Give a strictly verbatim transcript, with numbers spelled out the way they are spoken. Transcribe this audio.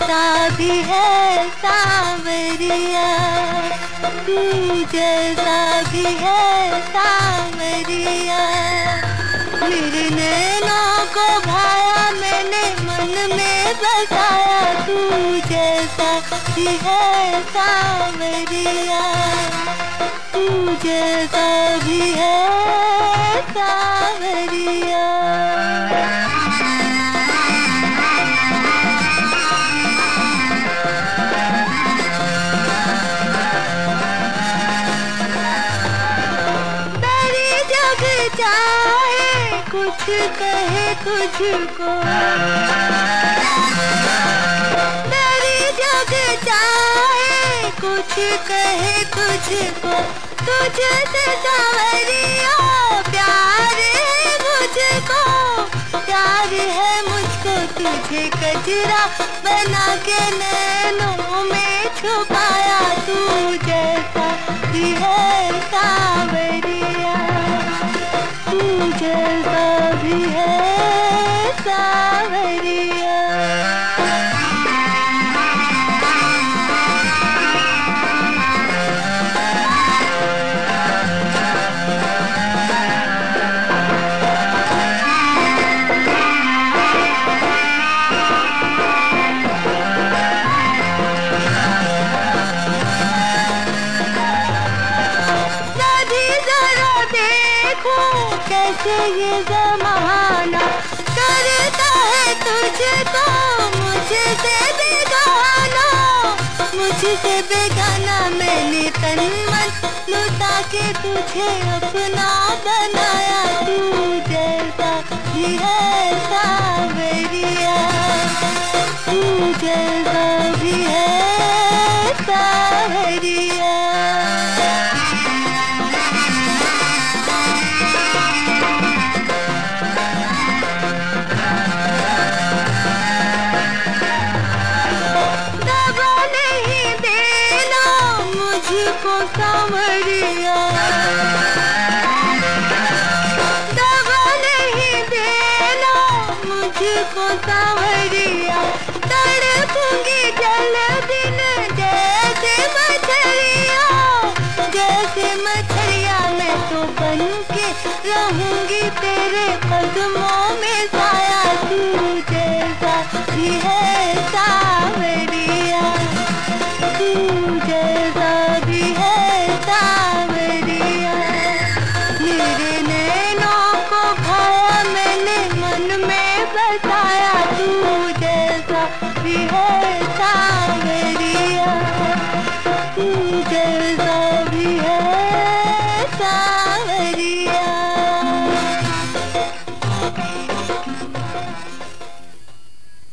जैसा भी है सांवरिया, तू जैसा भी है सांवरिया। मेरे नैनों को भाया मैंने मन में बसाया, तू जैसा भी है सांवरिया, तू जैसा भी है सांवरिया। चाहे कुछ कहे तुझको, मेरी जग चाहे कुछ कहे तुझको, तुझसे सांवरिया प्यार है मुझको, प्यार है मुझको तुझे कजरा बना के नैनों में छुपाया, तू जैसा भी है सांवरिया, तू जैसा भी है सांवरिया। कैसे ये ज़माना करता है तुझको मुझसे बेगाना, मुझसे बेगाना। मैंने तन मन लुटा के तुझे अपना बनाया, तू जैसा भी है सांवरिया, तू जैसा भी है सांवरिया। मुझको सांवरिया दवा नहीं देना, मुझको सांवरिया। तड़पूंगी जल दिन जैसे मछलिया, जैसे मछलिया मैं तो बन के रहूंगी तेरे कदमों में साया, तू जैसा भी है सांवरिया, तू जैसा भी है सांवरिया। मेरे नैनों को भाया मैंने मन में बसाया, तू जैसा भी है सांवरिया।